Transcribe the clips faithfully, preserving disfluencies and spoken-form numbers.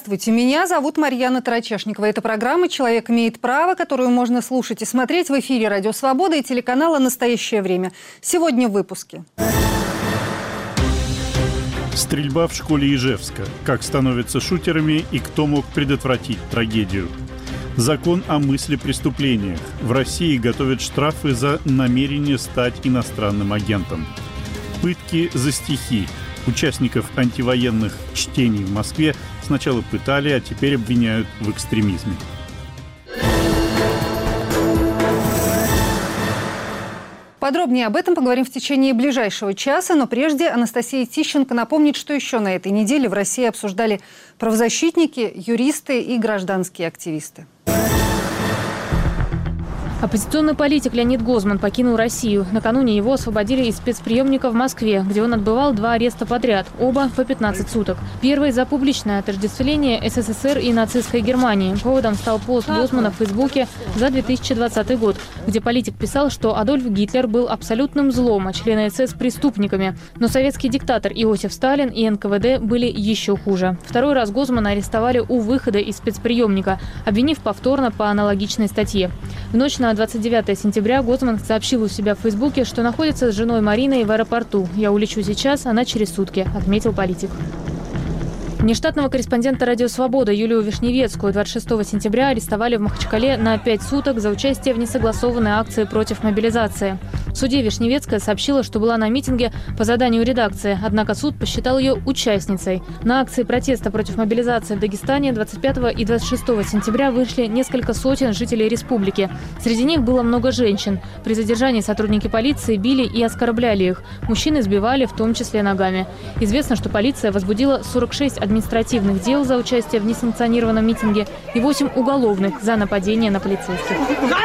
Здравствуйте, меня зовут Марьяна Тарачешникова. Это программа «Человек имеет право», которую можно слушать и смотреть в эфире «Радио Свобода» и телеканала «Настоящее время». Сегодня в выпуске. Стрельба в школе Ижевска. Как становятся шутерами и кто мог предотвратить трагедию. Закон о мыслепреступлениях. В России готовят штрафы за намерение стать иностранным агентом. Пытки за стихи. Участников антивоенных чтений в Москве сначала пытали, а теперь обвиняют в экстремизме. Подробнее об этом поговорим в течение ближайшего часа, но прежде Анастасия Тищенко напомнит, что еще на этой неделе в России обсуждали правозащитники, юристы и гражданские активисты. Оппозиционный политик Леонид Гозман покинул Россию. Накануне его освободили из спецприемника в Москве, где он отбывал два ареста подряд, оба по пятнадцать суток. Первый за публичное отождествление СССР и нацистской Германии. Поводом стал пост Гозмана в Фейсбуке за две тысячи двадцатый год, где политик писал, что Адольф Гитлер был абсолютным злом, а члены СС – преступниками. Но советский диктатор Иосиф Сталин и эн ка вэ дэ были еще хуже. Второй раз Гозмана арестовали у выхода из спецприемника, обвинив повторно по аналогичной статье. В ночь на двадцать девятое сентября Гозман сообщил у себя в Фейсбуке, что находится с женой Мариной в аэропорту. «Я улечу сейчас, она через сутки», – отметил политик. Внештатного корреспондента «Радио Свобода» Юлию Вишневецкую двадцать шестого сентября арестовали в Махачкале на пять суток за участие в несогласованной акции против мобилизации. В суде Вишневецкая сообщила, что была на митинге по заданию редакции, однако суд посчитал ее участницей. На акции протеста против мобилизации в Дагестане двадцать пятого и двадцать шестого сентября вышли несколько сотен жителей республики. Среди них было много женщин. При задержании сотрудники полиции били и оскорбляли их. Мужчин избивали, в том числе ногами. Известно, что полиция возбудила сорок шесть административных дел за участие в несанкционированном митинге и восемь уголовных за нападение на полицейских.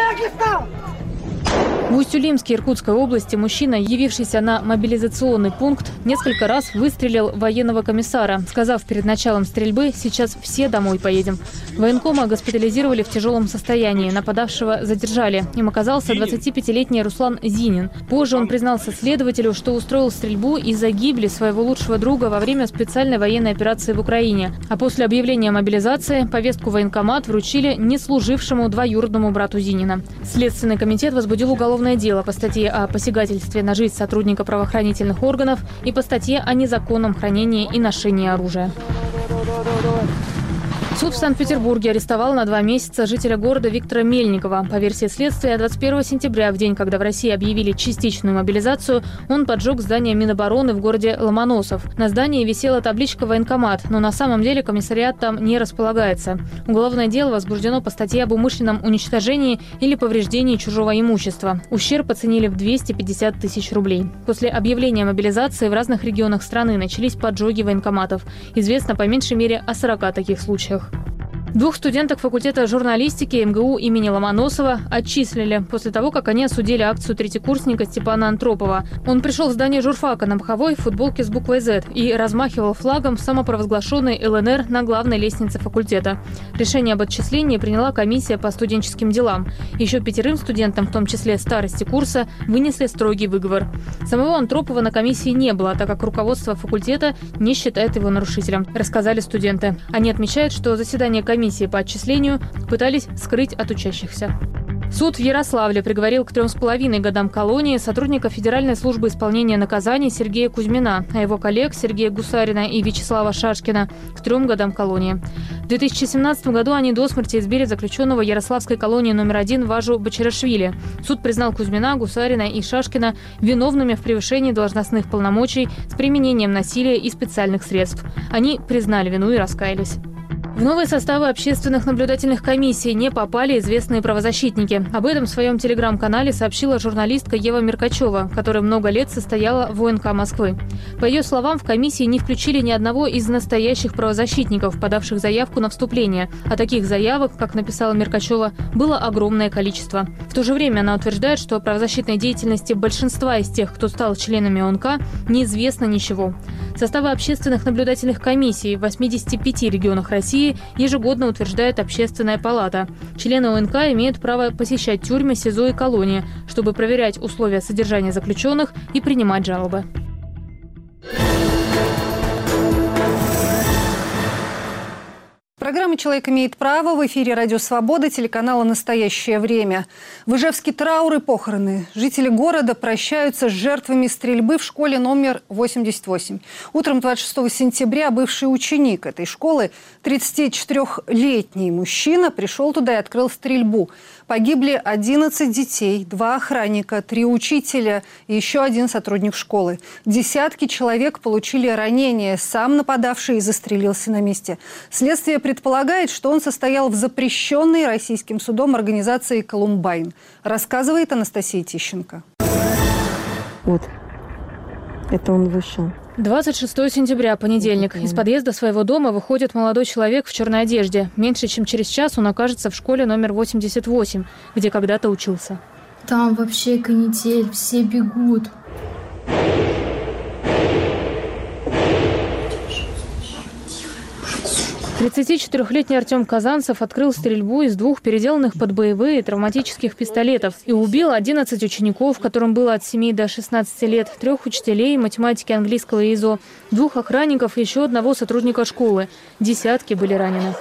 В Усть-Илимске Иркутской области мужчина, явившийся на мобилизационный пункт, несколько раз выстрелил в военного комиссара, сказав перед началом стрельбы: «Сейчас все домой поедем». Военкома госпитализировали в тяжелом состоянии. Нападавшего задержали. Им оказался двадцатипятилетний Руслан Зинин. Позже он признался следователю, что устроил стрельбу из-за гибели своего лучшего друга во время специальной военной операции в Украине. А после объявления мобилизации повестку в военкомат вручили неслужившему двоюродному брату Зинина. Следственный комитет возбудил уголовное дело по статье о посягательстве на жизнь сотрудника правоохранительных органов и по статье о незаконном хранении и ношении оружия. Суд в Санкт-Петербурге арестовал на два месяца жителя города Виктора Мельникова. По версии следствия, двадцать первого сентября, в день, когда в России объявили частичную мобилизацию, он поджег здание Минобороны в городе Ломоносов. На здании висела табличка «Военкомат», но на самом деле комиссариат там не располагается. Уголовное дело возбуждено по статье об умышленном уничтожении или повреждении чужого имущества. Ущерб оценили в двести пятьдесят тысяч рублей. После объявления мобилизации в разных регионах страны начались поджоги военкоматов. Известно по меньшей мере о сорока таких случаях. Двух студенток факультета журналистики эм гэ у имени Ломоносова отчислили после того, как они осудили акцию третьекурсника Степана Антропова. Он пришел в здание журфака на маховой в футболке с буквой «зет» и размахивал флагом самопровозглашенной эл эн эр на главной лестнице факультета. Решение об отчислении приняла комиссия по студенческим делам. Еще пятерым студентам, в том числе старости курса, вынесли строгий выговор. Самого Антропова на комиссии не было, так как руководство факультета не считает его нарушителем, рассказали студенты. Они отмечают, что заседание комиссии Комиссии по отчислению пытались скрыть от учащихся. Суд в Ярославле приговорил к трем с половиной годам колонии сотрудника Федеральной службы исполнения наказаний Сергея Кузьмина, а его коллег Сергея Гусарина и Вячеслава Шашкина к трем годам колонии. В две тысячи семнадцатом году они до смерти избили заключенного Ярославской колонии номер один Важу Бачарашвили. Суд признал Кузьмина, Гусарина и Шашкина виновными в превышении должностных полномочий с применением насилия и специальных средств. Они признали вину и раскаялись. В новые составы общественных наблюдательных комиссий не попали известные правозащитники. Об этом в своем телеграм-канале сообщила журналистка Ева Меркачева, которая много лет состояла в о эн ка Москвы. По ее словам, в комиссии не включили ни одного из настоящих правозащитников, подавших заявку на вступление. А таких заявок, как написала Меркачева, было огромное количество. В то же время она утверждает, что о правозащитной деятельности большинства из тех, кто стал членами о эн ка, неизвестно ничего. Составы общественных наблюдательных комиссий в восьмидесяти пяти регионах России ежегодно утверждает Общественная палата. Члены о эн ка имеют право посещать тюрьмы, СИЗО и колонии, чтобы проверять условия содержания заключенных и принимать жалобы. Программа «Человек имеет право». В эфире «Радио Свобода», телеканала «Настоящее время». В Ижевске траур и похороны. Жители города прощаются с жертвами стрельбы в школе номер восемьдесят восемь. Утром двадцать шестого сентября бывший ученик этой школы, тридцатичетырёхлетний мужчина, пришел туда и открыл стрельбу. Погибли одиннадцать детей, два охранника, три учителя и еще один сотрудник школы. Десятки человек получили ранения. Сам нападавший застрелился на месте. Следствие предполагает, что он состоял в запрещенной российским судом организации «Колумбайн». Рассказывает Анастасия Тищенко. Вот, это он вышел. двадцать шестого сентября, понедельник. Из подъезда своего дома выходит молодой человек в черной одежде. Меньше чем через час он окажется в школе номер восемьдесят восемь, где когда-то учился. Там вообще канитель, все бегут. тридцатичетырёхлетний Артем Казанцев открыл стрельбу из двух переделанных под боевые травматических пистолетов и убил одиннадцать учеников, которым было от семи до шестнадцати лет, трех учителей математики, английского и ИЗО, двух охранников и еще одного сотрудника школы. Десятки были ранены.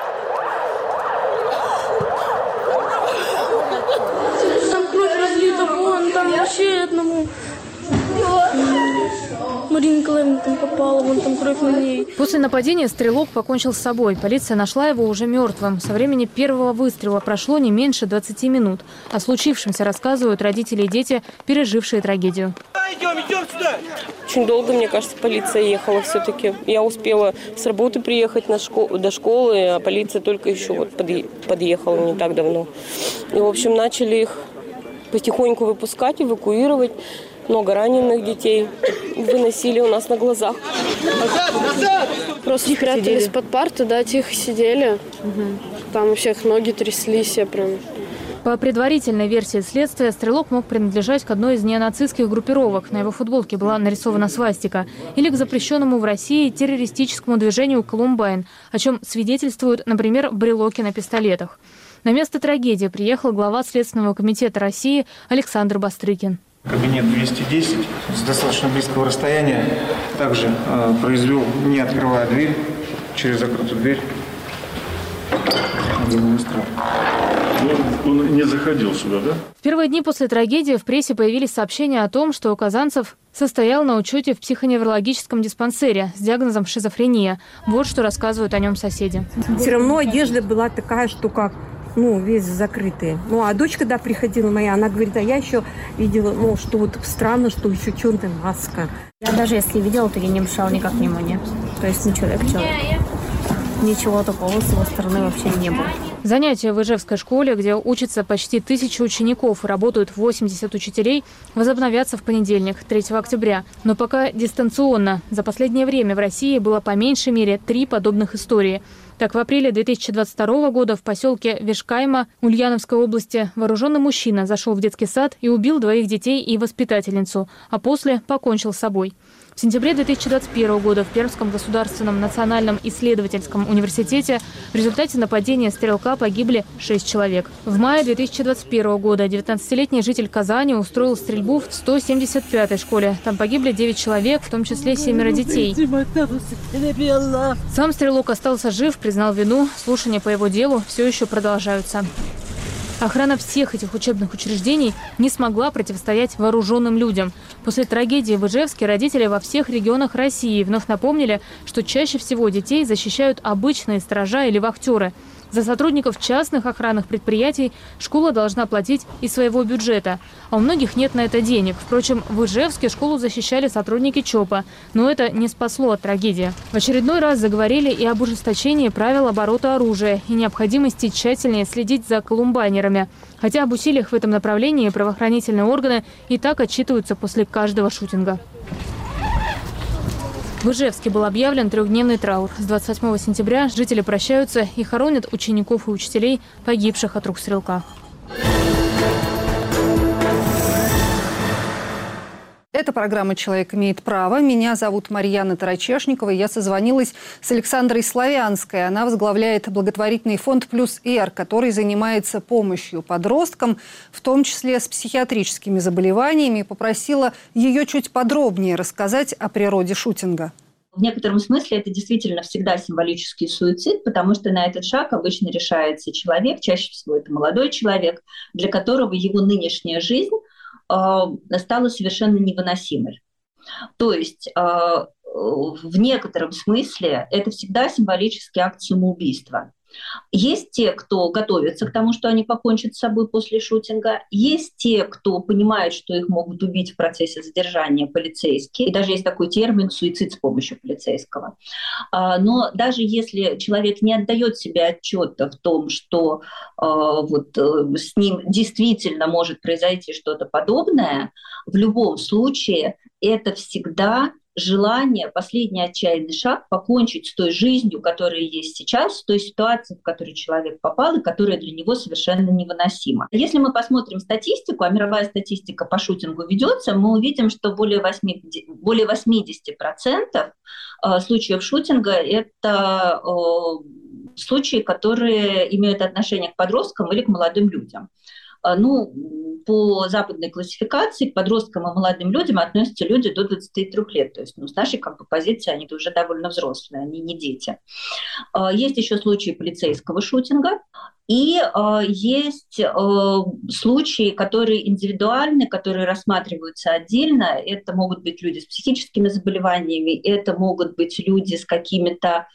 Там кровь разлита, вон там вообще одному. Марина Николаевна там попала, вон там кровь на ней. После нападения стрелок покончил с собой. Полиция нашла его уже мертвым. Со времени первого выстрела прошло не меньше двадцати минут. О случившемся рассказывают родители и дети, пережившие трагедию. Идем, идем сюда! Очень долго, мне кажется, полиция ехала все-таки. Я успела с работы приехать на школу, до школы, а полиция только еще вот подъехала не так давно. И, в общем, начали их потихоньку выпускать, эвакуировать. Много раненых детей выносили у нас на глазах. Назад, назад! Просто спрятались под парты, да, тихо сидели. Угу. Там у всех ноги тряслись, я прям... По предварительной версии следствия, стрелок мог принадлежать к одной из неонацистских группировок. На его футболке была нарисована свастика. Или к запрещенному в России террористическому движению «Колумбайн», о чем свидетельствуют, например, брелоки на пистолетах. На место трагедии приехал глава Следственного комитета России Александр Бастрыкин. Кабинет двести десять с достаточно близкого расстояния также э, произвел, не открывая дверь, через закрытую дверь. Он, он не заходил сюда, да? В первые дни после трагедии в прессе появились сообщения о том, что Казанцев состоял на учете в психоневрологическом диспансере с диагнозом шизофрения. Вот что рассказывают о нем соседи. Все равно одежда была такая, что как... Ну, весь закрытый. Ну, а дочь, когда приходила моя, она говорит, а я еще видела, ну, что вот странно, что еще черная маска. Я даже если видела, то я не обращала никак внимания. То есть, ну, человек человек. Ничего такого с его стороны вообще не было. Занятия в Ижевской школе, где учатся почти тысяча учеников и работают восемьдесят учителей, возобновятся в понедельник, третьего октября. Но пока дистанционно. За последнее время в России было по меньшей мере три подобных истории. Так, в апреле две тысячи двадцать второго года в поселке Вишкайма Ульяновской области вооруженный мужчина зашел в детский сад и убил двоих детей и воспитательницу, а после покончил с собой. В сентябре две тысячи двадцать первого года в Пермском государственном национальном исследовательском университете в результате нападения стрелка погибли шесть человек. В мае две тысячи двадцать первого года девятнадцатилетний житель Казани устроил стрельбу в сто семьдесят пятой школе. Там погибли девять человек, в том числе семеро детей. Сам стрелок остался жив, признал вину. Слушания по его делу все еще продолжаются. Охрана всех этих учебных учреждений не смогла противостоять вооруженным людям. После трагедии в Ижевске родители во всех регионах России вновь напомнили, что чаще всего детей защищают обычные сторожа или вахтеры. За сотрудников частных охранных предприятий школа должна платить из своего бюджета. А у многих нет на это денег. Впрочем, в Ижевске школу защищали сотрудники ЧОПа. Но это не спасло от трагедии. В очередной раз заговорили и об ужесточении правил оборота оружия и необходимости тщательнее следить за колумбайнерами. Хотя об усилиях в этом направлении правоохранительные органы и так отчитываются после каждого шутинга. В Ижевске был объявлен трехдневный траур. С двадцать восьмого сентября жители прощаются и хоронят учеников и учителей, погибших от рук стрелка. Это программа «Человек имеет право». Меня зовут Марьяна Тарачешникова. Я созвонилась с Александрой Славянской. Она возглавляет благотворительный фонд «Плюс Р», который занимается помощью подросткам, в том числе с психиатрическими заболеваниями. Попросила ее чуть подробнее рассказать о природе шутинга. В некотором смысле это действительно всегда символический суицид, потому что на этот шаг обычно решается человек, чаще всего это молодой человек, для которого его нынешняя жизнь э, стала совершенно невыносимой. То есть э, в некотором смысле это всегда символический акт самоубийства. Есть те, кто готовится к тому, что они покончат с собой после шутинга. Есть те, кто понимает, что их могут убить в процессе задержания полицейские. И даже есть такой термин «суицид с помощью полицейского». Но даже если человек не отдает себе отчета в том, что вот с ним действительно может произойти что-то подобное, в любом случае это всегда желание, последний отчаянный шаг покончить с той жизнью, которая есть сейчас, с той ситуацией, в которую человек попал и которая для него совершенно невыносима. Если мы посмотрим статистику, а мировая статистика по шутингу ведется, мы увидим, что более восемьдесят процентов случаев шутинга – это случаи, которые имеют отношение к подросткам или к молодым людям. Ну, по западной классификации к подросткам и молодым людям относятся люди до двадцати трёх лет. То есть ну, с нашей как бы, позиции они уже довольно взрослые, они не дети. Есть еще случаи полицейского шутинга. И э, есть э, случаи, которые индивидуальны, которые рассматриваются отдельно. Это могут быть люди с психическими заболеваниями, это могут быть люди с какими-то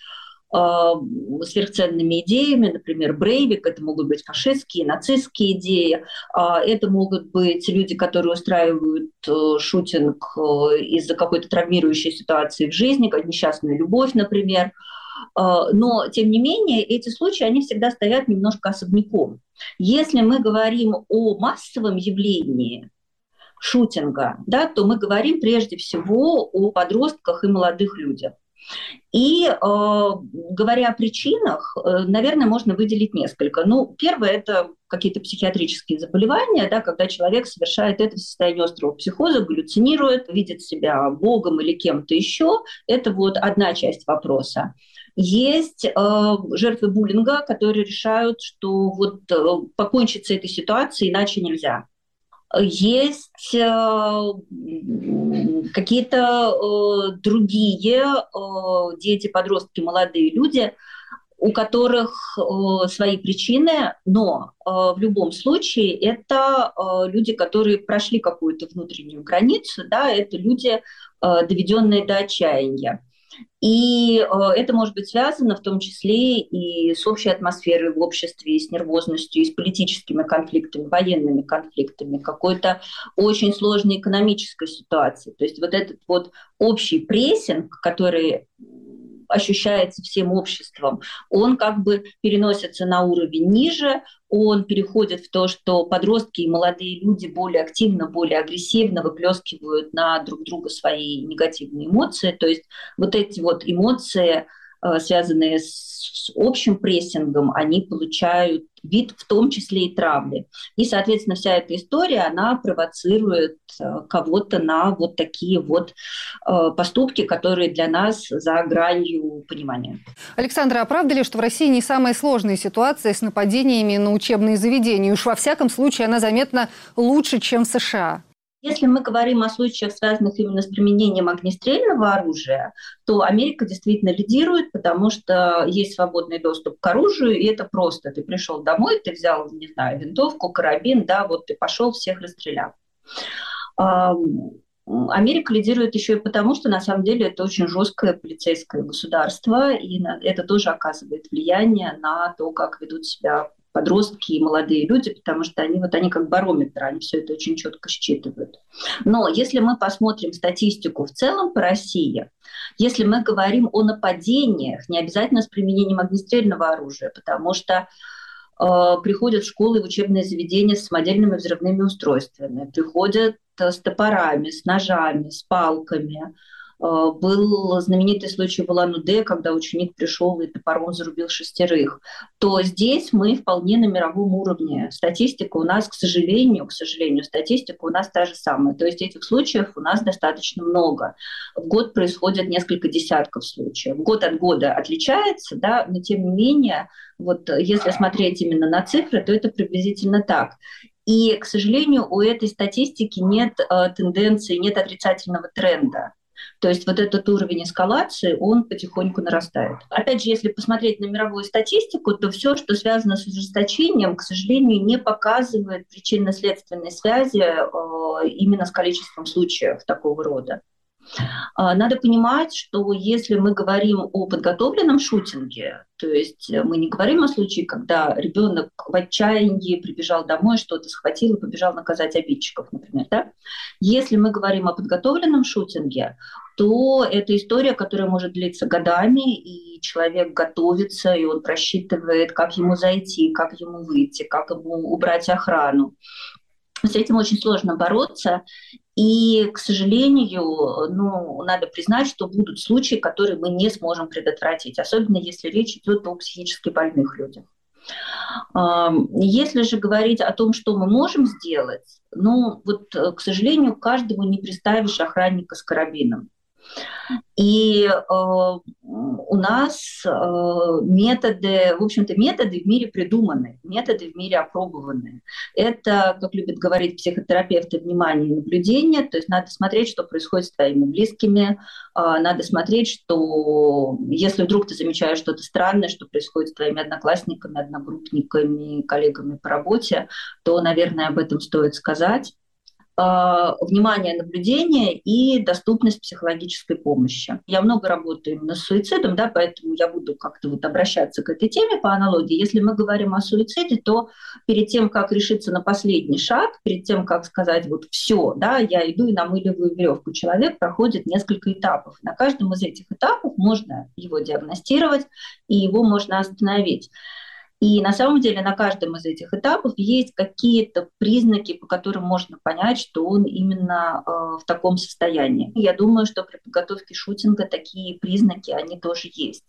сверхценными идеями, например, Брейвик, это могут быть фашистские, нацистские идеи, это могут быть люди, которые устраивают шутинг из-за какой-то травмирующей ситуации в жизни, как несчастная любовь, например. Но, тем не менее, эти случаи, они всегда стоят немножко особняком. Если мы говорим о массовом явлении шутинга, да, то мы говорим прежде всего о подростках и молодых людях. И э, говоря о причинах, э, наверное, можно выделить несколько. Ну, первое – это какие-то психиатрические заболевания, да, когда человек совершает это в состоянии острого психоза, галлюцинирует, видит себя богом или кем-то еще. Это вот одна часть вопроса. Есть э, жертвы буллинга, которые решают, что вот э, покончить с этой ситуацией иначе нельзя. Есть э, какие-то э, другие э, дети, подростки, молодые люди, у которых э, свои причины, но э, в любом случае это э, люди, которые прошли какую-то внутреннюю границу, да, это люди, э, доведенные до отчаяния. И э, это может быть связано в том числе и с общей атмосферой в обществе, и с нервозностью, и с политическими конфликтами, военными конфликтами, какой-то очень сложной экономической ситуацией. То есть вот этот вот общий прессинг, который ощущается всем обществом, он как бы переносится на уровень ниже, он переходит в то, что подростки и молодые люди более активно, более агрессивно выплескивают на друг друга свои негативные эмоции. То есть вот эти вот эмоции, связанные с общим прессингом, они получают вид в том числе и травли. И, соответственно, вся эта история, она провоцирует кого-то на вот такие вот поступки, которые для нас за гранью понимания. Александра, а правда ли, что в России не самая сложная ситуация с нападениями на учебные заведения? Уж во всяком случае она заметно лучше, чем в США. Если мы говорим о случаях, связанных именно с применением огнестрельного оружия, то Америка действительно лидирует, потому что есть свободный доступ к оружию, и это просто. Ты пришел домой, ты взял, не знаю, винтовку, карабин, да, вот ты пошел, всех расстрелял. Америка лидирует еще и потому, что на самом деле это очень жесткое полицейское государство, и это тоже оказывает влияние на то, как ведут себя подростки и молодые люди, потому что они, вот они как барометр, они все это очень четко считывают. Но если мы посмотрим статистику в целом по России, если мы говорим о нападениях, не обязательно с применением огнестрельного оружия, потому что э, приходят в школы и в учебные заведения с самодельными взрывными устройствами, приходят с топорами, с ножами, с палками. Был знаменитый случай в Улан-Удэ, когда ученик пришел и топором зарубил шестерых. То здесь мы вполне на мировом уровне. Статистика у нас, к сожалению, к сожалению, статистика у нас та же самая. То есть этих случаев у нас достаточно много. В год происходит несколько десятков случаев. Год от года отличается, да, но тем не менее, вот если смотреть именно на цифры, то это приблизительно так. И, к сожалению, у этой статистики нет э, тенденции, нет отрицательного тренда. То есть вот этот уровень эскалации, он потихоньку нарастает. Опять же, если посмотреть на мировую статистику, то все, что связано с ужесточением, к сожалению, не показывает причинно-следственной связи э, именно с количеством случаев такого рода. Надо понимать, что если мы говорим о подготовленном шутинге, то есть мы не говорим о случае, когда ребенок в отчаянии прибежал домой, что-то схватил и побежал наказать обидчиков, например. Да? Если мы говорим о подготовленном шутинге, то это история, которая может длиться годами, и человек готовится, и он просчитывает, как ему зайти, как ему выйти, как ему убрать охрану. С этим очень сложно бороться. И, к сожалению, ну, надо признать, что будут случаи, которые мы не сможем предотвратить, особенно если речь идет о психически больных людях. Если же говорить о том, что мы можем сделать, ну, вот, к сожалению, каждому не приставишь охранника с карабином. И э, у нас э, методы, в общем-то, методы в мире придуманы, методы в мире опробованы. Это, как любят говорить психотерапевты, внимание и наблюдение. То есть надо смотреть, что происходит с твоими близкими, э, надо смотреть, что если вдруг ты замечаешь что-то странное, что происходит с твоими одноклассниками, одногруппниками, коллегами по работе, то, наверное, об этом стоит сказать. Внимание, наблюдение и доступность психологической помощи. Я много работаю именно с суицидом, да, поэтому я буду как-то вот обращаться к этой теме по аналогии. Если мы говорим о суициде, то перед тем, как решиться на последний шаг, перед тем, как сказать вот все, да, я иду и намыливаю веревку, человек проходит несколько этапов. На каждом из этих этапов можно его диагностировать, и его можно остановить. И на самом деле на каждом из этих этапов есть какие-то признаки, по которым можно понять, что он именно э, в таком состоянии. Я думаю, что при подготовке шутинга такие признаки, они тоже есть.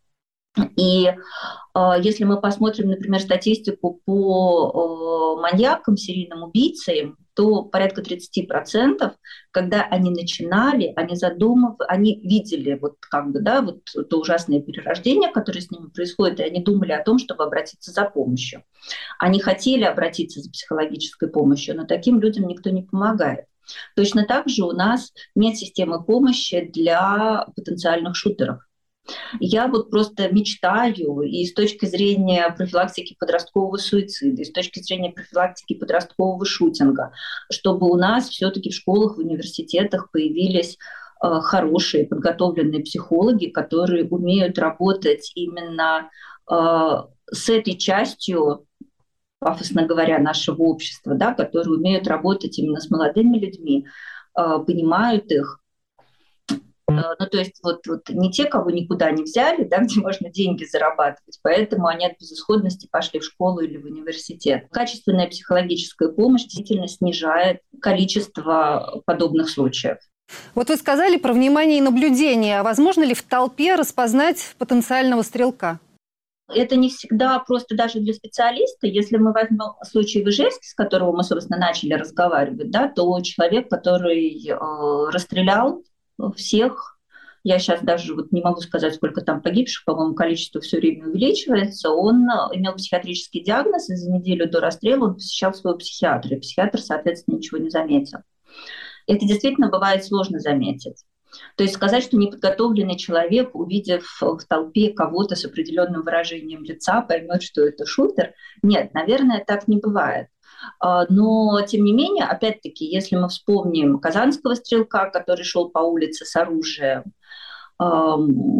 И э, если мы посмотрим, например, статистику по э, маньякам, серийным убийцам, то порядка тридцать процентов, когда они начинали, они задумывали, они видели вот как бы, да, вот то ужасное перерождение, которое с ними происходит, и они думали о том, чтобы обратиться за помощью. Они хотели обратиться за психологической помощью, но таким людям никто не помогает. Точно так же у нас нет системы помощи для потенциальных шутеров. Я вот просто мечтаю и с точки зрения профилактики подросткового суицида, и с точки зрения профилактики подросткового шутинга, чтобы у нас все-таки в школах, в университетах появились э, хорошие подготовленные психологи, которые умеют работать именно э, с этой частью, пафосно говоря, нашего общества, да, которые умеют работать именно с молодыми людьми, э, понимают их. Ну, то есть вот, вот не те, кого никуда не взяли, да, где можно деньги зарабатывать, поэтому они от безысходности пошли в школу или в университет. Качественная психологическая помощь действительно снижает количество подобных случаев. Вот вы сказали про внимание и наблюдение. А возможно ли в толпе распознать потенциального стрелка? Это не всегда просто даже для специалиста. Если мы возьмем случай в Ижевске, с которого мы, собственно, начали разговаривать, да, то человек, который э, расстрелял всех, я сейчас даже вот не могу сказать, сколько там погибших, по-моему, количество все время увеличивается, он имел психиатрический диагноз, и за неделю до расстрела он посещал своего психиатра, и психиатр, соответственно, ничего не заметил. Это действительно бывает сложно заметить. То есть сказать, что неподготовленный человек, увидев в толпе кого-то с определенным выражением лица, поймет, что это шутер, нет, наверное, так не бывает. Но, тем не менее, опять-таки, если мы вспомним казанского стрелка, который шел по улице с оружием, то,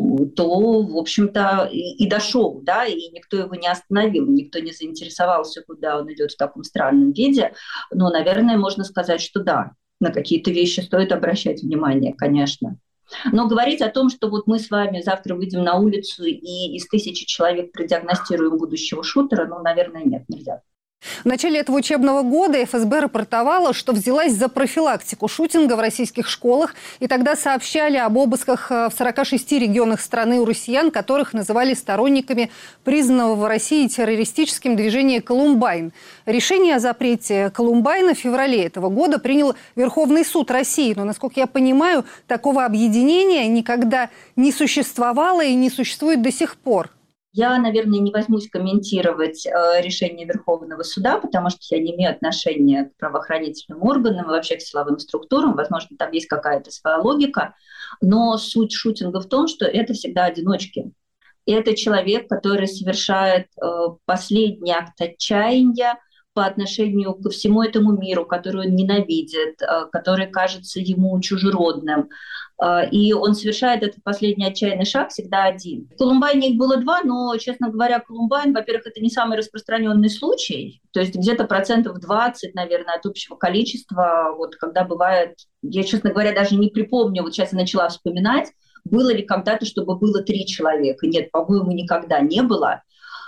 в общем-то, и дошел, да, и никто его не остановил, никто не заинтересовался, куда он идет в таком странном виде. Но, наверное, можно сказать, что да, на какие-то вещи стоит обращать внимание, конечно. Но говорить о том, что вот мы с вами завтра выйдем на улицу и из тысячи человек продиагностируем будущего шутера, ну, наверное, нет, нельзя. В начале этого учебного года эф эс бэ рапортовала, что взялась за профилактику шутинга в российских школах. И тогда сообщали об обысках в сорока шести регионах страны у россиян, которых называли сторонниками признанного в России террористическим движения «Колумбайн». Решение о запрете «Колумбайна» в феврале этого года принял Верховный суд России. Но, насколько я понимаю, такого объединения никогда не существовало и не существует до сих пор. Я, наверное, не возьмусь комментировать э, решение Верховного суда, потому что я не имею отношения к правоохранительным органам и вообще к силовым структурам. Возможно, там есть какая-то своя логика. Но суть шутинга в том, что это всегда одиночки. И это человек, который совершает э, последний акт отчаяния по отношению ко всему этому миру, который он ненавидит, э, который кажется ему чужеродным. Э, и он совершает этот последний отчаянный шаг всегда один. В Колумбайне их было два, но, честно говоря, Колумбайн, во-первых, это не самый распространенный случай. То есть где-то процентов двадцать, наверное, от общего количества, вот когда бывает, я, честно говоря, даже не припомню, вот сейчас я начала вспоминать, было ли когда-то, чтобы было три человека? Нет, по-моему, никогда не было.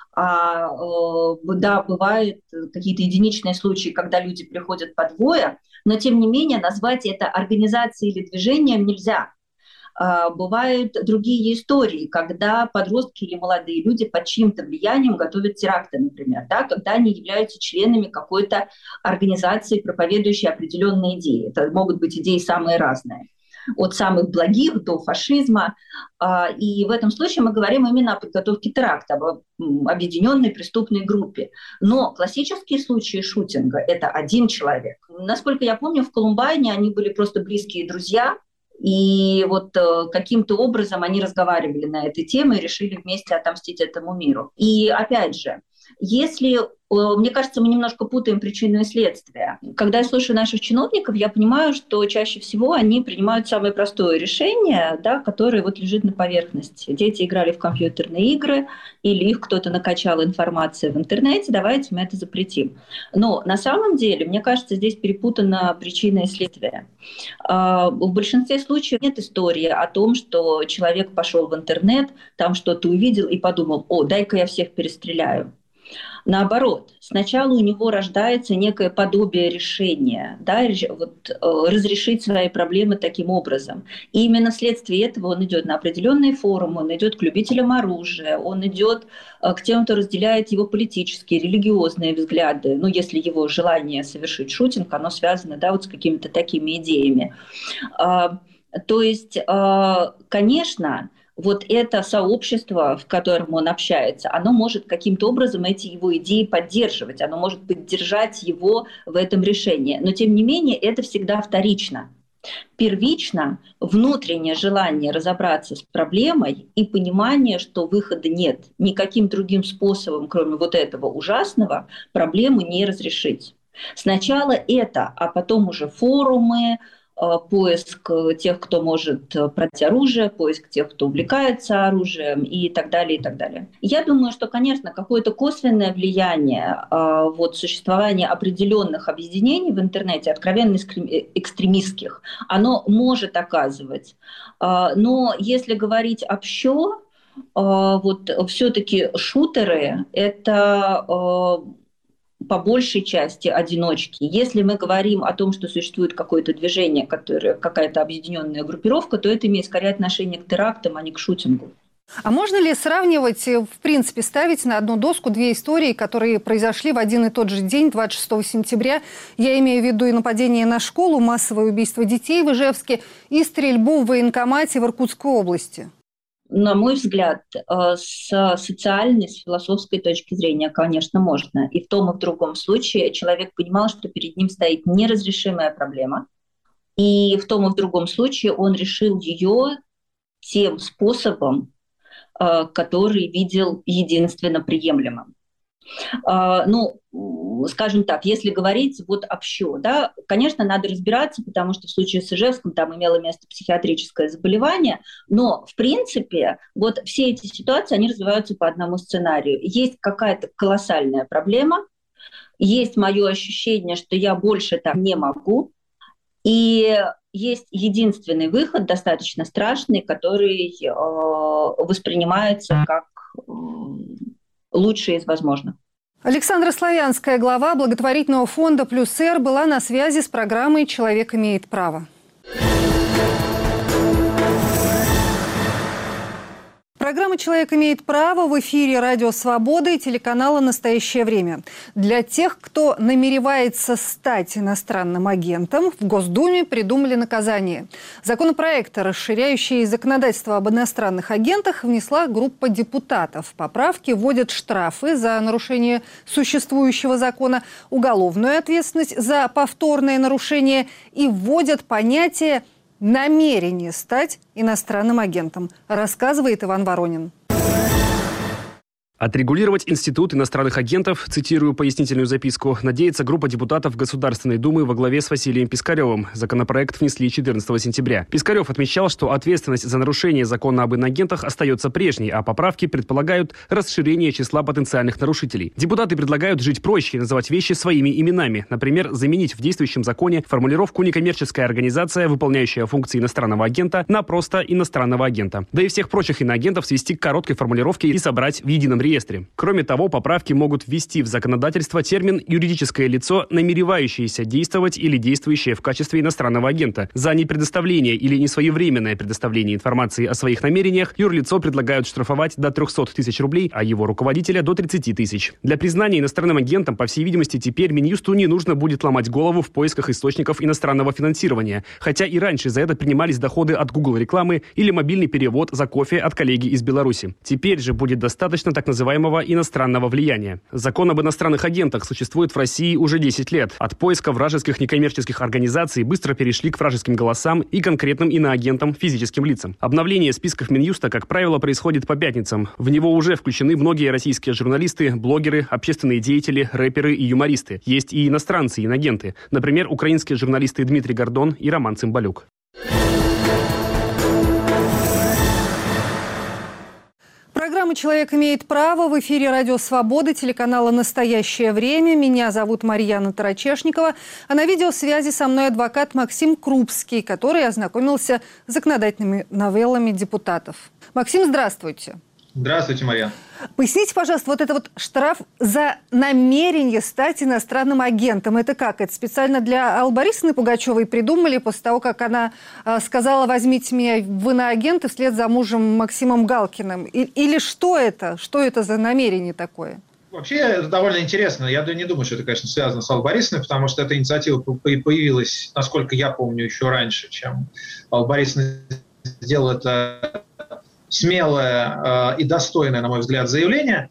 А, э, да, бывают какие-то единичные случаи, когда люди приходят по двое, но, тем не менее, назвать это организацией или движением нельзя. А, бывают другие истории, когда подростки или молодые люди под чьим-то влиянием готовят теракты, например, да, когда они являются членами какой-то организации, проповедующей определенные идеи. Это могут быть идеи самые разные. От самых благих до фашизма. И в этом случае мы говорим именно о подготовке теракта, об объединенной преступной группе. Но классические случаи шутинга – это один человек. Насколько я помню, в Колумбайне они были просто близкие друзья, и вот каким-то образом они разговаривали на этой теме и решили вместе отомстить этому миру. И опять же, если, мне кажется, мы немножко путаем причину и следствие. Когда я слушаю наших чиновников, я понимаю, что чаще всего они принимают самое простое решение, да, которое вот лежит на поверхности. Дети играли в компьютерные игры, или их кто-то накачал информацией в интернете, давайте мы это запретим. Но на самом деле, мне кажется, здесь перепутана причина и следствие. В большинстве случаев нет истории о том, что человек пошел в интернет, там что-то увидел и подумал: о, дай-ка я всех перестреляю. Наоборот, сначала у него рождается некое подобие решения, да, вот, э, разрешить свои проблемы таким образом. И именно вследствие этого он идет на определенные форумы, он идет к любителям оружия, он идет э, к тем, кто разделяет его политические, религиозные взгляды. Ну, если его желание совершить шутинг, оно связано, да, вот с какими-то такими идеями. Э, то есть, э, конечно, вот это сообщество, в котором он общается, оно может каким-то образом эти его идеи поддерживать, оно может поддержать его в этом решении. Но, тем не менее, это всегда вторично. Первично внутреннее желание разобраться с проблемой и понимание, что выхода нет. Никаким другим способом, кроме вот этого ужасного, проблему не разрешить. Сначала это, а потом уже форумы, поиск тех, кто может брать оружие, поиск тех, кто увлекается оружием и так далее, и так далее. Я думаю, что, конечно, какое-то косвенное влияние вот, существования определенных объединений в интернете, откровенно экстремистских, оно может оказывать. Но если говорить общо, вот все-таки шутеры — это по большей части одиночки. Если мы говорим о том, что существует какое-то движение, которое, какая-то объединенная группировка, то это имеет скорее отношение к терактам, а не к шутингу. А можно ли сравнивать, в принципе, ставить на одну доску две истории, которые произошли в один и тот же день, двадцать шестого сентября? Я имею в виду и нападение на школу, массовое убийство детей в Ижевске и стрельбу в военкомате в Иркутской области. На мой взгляд, с социальной, с философской точки зрения, конечно, можно. И в том и в другом случае человек понимал, что перед ним стоит неразрешимая проблема. И в том и в другом случае он решил ее тем способом, который видел единственно приемлемым. Ну, скажем так, если говорить вот общо, да, конечно, надо разбираться, потому что в случае с Ижевском там имело место психиатрическое заболевание, но, в принципе, вот все эти ситуации, они развиваются по одному сценарию. Есть какая-то колоссальная проблема, есть мое ощущение, что я больше так не могу, и есть единственный выход, достаточно страшный, который э, воспринимается как э, лучший из возможных. Александра Славянская, глава благотворительного фонда «Плюс-Р», была на связи с программой «Человек имеет право». Программа «Человек имеет право» в эфире «Радио Свобода» и телеканала «Настоящее время». Для тех, кто намеревается стать иностранным агентом, в Госдуме придумали наказание. Законопроект, расширяющий законодательство об иностранных агентах, внесла группа депутатов. Поправки вводят штрафы за нарушение существующего закона, уголовную ответственность за повторное нарушение и вводят понятие «намерение стать иностранным агентом», рассказывает Иван Воронин. Отрегулировать институт иностранных агентов, цитирую пояснительную записку, надеется группа депутатов Государственной Думы во главе с Василием Пискаревым. Законопроект внесли четырнадцатого сентября. Пискарев отмечал, что ответственность за нарушение закона об иноагентах остается прежней, а поправки предполагают расширение числа потенциальных нарушителей. Депутаты предлагают жить проще и называть вещи своими именами. Например, заменить в действующем законе формулировку «некоммерческая организация, выполняющая функции иностранного агента» на просто «иностранного агента». Да и всех прочих иноагентов свести к короткой формулировке и собрать в едином реестре. реестре. Кроме того, поправки могут ввести в законодательство термин «юридическое лицо, намеревающееся действовать или действующее в качестве иностранного агента». За непредоставление или несвоевременное предоставление информации о своих намерениях юрлицо предлагают штрафовать до трехсот тысяч рублей, а его руководителя до тридцати тысяч. Для признания иностранным агентом, по всей видимости, теперь Минюсту не нужно будет ломать голову в поисках источников иностранного финансирования. Хотя и раньше за это принимались доходы от Google рекламы или мобильный перевод за кофе от коллеги из Беларуси. Теперь же будет достаточно так называемого иностранного влияния. Закон об иностранных агентах существует в России уже десять лет. От поиска вражеских некоммерческих организаций быстро перешли к вражеским голосам и конкретным иноагентам, физическим лицам. Обновление списков Минюста, как правило, происходит по пятницам. В него уже включены многие российские журналисты, блогеры, общественные деятели, рэперы и юмористы. Есть и иностранцы-инагенты. Например, украинские журналисты Дмитрий Гордон и Роман Цымбалюк. Программа «Человек имеет право» в эфире «Радио Свобода», телеканала «Настоящее время». Меня зовут Марьяна Тарачешникова, а на видеосвязи со мной адвокат Максим Крупский, который ознакомился с законодательными новеллами депутатов. Максим, здравствуйте. Здравствуйте, Марьяна. Поясните, пожалуйста, вот это вот штраф за намерение стать иностранным агентом. Это как? Это специально для Аллы Борисовны Пугачевой придумали после того, как она э, сказала «возьмите меня в иноагенты» вслед за мужем Максимом Галкиным? И, или что это? Что это за намерение такое? Вообще, это довольно интересно. Я не думаю, что это, конечно, связано с Аллой Борисовной, потому что эта инициатива появилась, насколько я помню, еще раньше, чем Алла Борисовна сделала это смелое э, и достойное, на мой взгляд, заявление.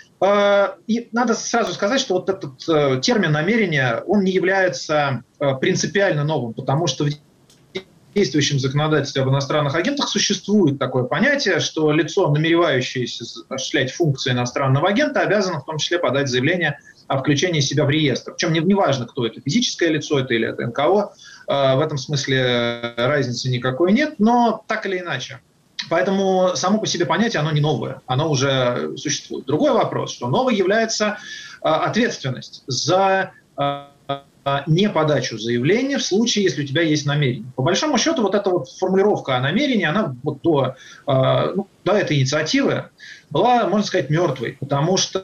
Э, и надо сразу сказать, что вот этот э, термин «намерение», он не является э, принципиально новым, потому что в действующем законодательстве об иностранных агентах существует такое понятие, что лицо, намеревающееся осуществлять функции иностранного агента, обязано в том числе подать заявление о включении себя в реестр. Причем не, не важно, кто это, физическое лицо это или это эн ка о, э, в этом смысле разницы никакой нет, но так или иначе. Поэтому само по себе понятие, оно не новое, оно уже существует. Другой вопрос, что новой является э, ответственность за э, неподачу заявления в случае, если у тебя есть намерение. По большому счету, вот эта вот формулировка о намерении, она вот до, э, ну, до этой инициативы была, можно сказать, мертвой, потому что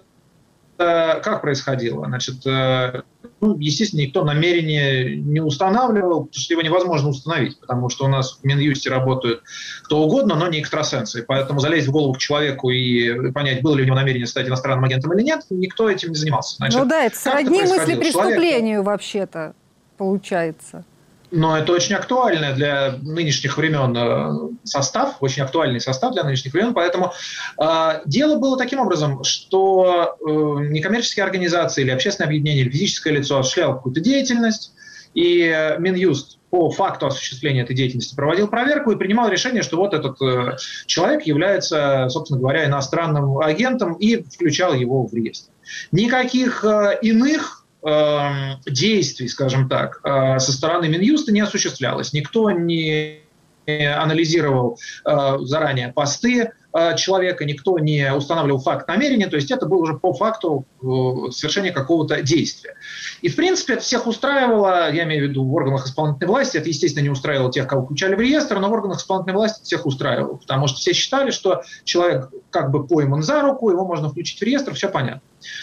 э, как происходило? Значит, э, ну, естественно, никто намерение не устанавливал, потому что его невозможно установить, потому что у нас в Минюсте работают кто угодно, но не экстрасенсы. Поэтому залезть в голову к человеку и понять, было ли у него намерение стать иностранным агентом или нет, никто этим не занимался. Значит, ну да, это сродни мысли преступлению вообще-то получается. Но это очень актуально для нынешних времен состав, очень актуальный состав для нынешних времен. Поэтому э, дело было таким образом, что э, некоммерческие организации или общественное объединение, или физическое лицо осуществляло какую-то деятельность, и Минюст по факту осуществления этой деятельности проводил проверку и принимал решение, что вот этот э, человек является, собственно говоря, иностранным агентом и включал его в реестр. Никаких э, иных действий, скажем так, со стороны Минюста не осуществлялось. Никто не анализировал заранее посты человека, никто не устанавливал факт намерения, то есть это было уже по факту совершения какого-то действия. И, в принципе, это всех устраивало, я имею в виду в органах исполнительной власти, это, естественно, не устраивало тех, кого включали в реестр, но в органах исполнительной власти всех устраивало, потому что все считали, что человек как бы пойман за руку, его можно включить в реестр, все понятно.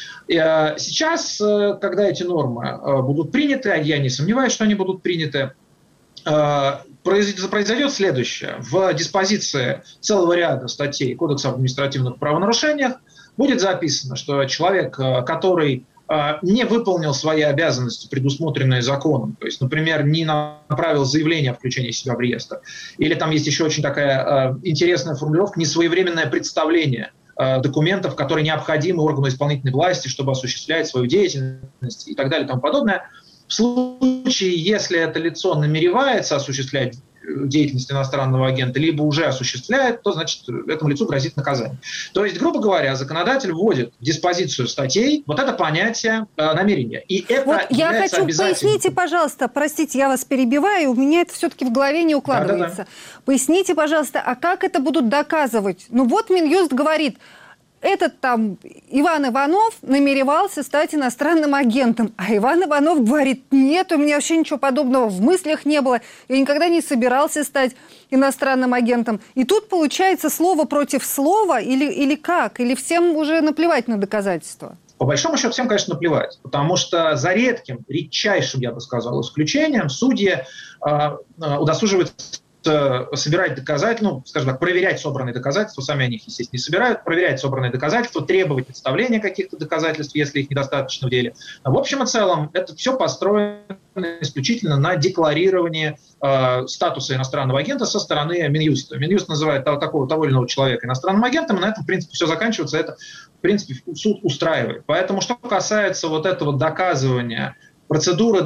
Сейчас, когда эти нормы будут приняты, а я не сомневаюсь, что они будут приняты, произойдет следующее. В диспозиции целого ряда статей Кодекса об административных правонарушениях будет записано, что человек, который не выполнил свои обязанности, предусмотренные законом, то есть, например, не направил заявление о включении себя в реестр, или там есть еще очень такая интересная формулировка «несвоевременное представление документов, которые необходимы органу исполнительной власти, чтобы осуществлять свою деятельность» и так далее и тому подобное. В случае, если это лицо намеревается осуществлять деятельность иностранного агента, либо уже осуществляет, то, значит, этому лицу грозит наказание. То есть, грубо говоря, законодатель вводит в диспозицию статей вот это понятие э, намерения. И это вот я хочу, обязательным. Поясните, пожалуйста, простите, я вас перебиваю, у меня это все-таки в голове не укладывается. Да, да, да. Поясните, пожалуйста, а как это будут доказывать? Ну вот Минюст говорит, этот там Иван Иванов намеревался стать иностранным агентом. А Иван Иванов говорит, нет, у меня вообще ничего подобного в мыслях не было. Я никогда не собирался стать иностранным агентом. И тут получается слово против слова или, или как? Или всем уже наплевать на доказательства? По большому счету всем, конечно, наплевать. Потому что за редким, редчайшим, я бы сказал, исключением судьи э, удосуживаются собирать доказательства, ну, скажем так, проверять собранные доказательства, сами они их, естественно, не собирают, проверять собранные доказательства, требовать представления каких-то доказательств, если их недостаточно в деле. В общем и целом, это все построено исключительно на декларировании э, статуса иностранного агента со стороны Минюста. Минюст называет того, такого того или иного человека иностранным агентом, и на этом, в принципе, все заканчивается, это, в принципе, суд устраивает. Поэтому, что касается вот этого доказывания, процедуры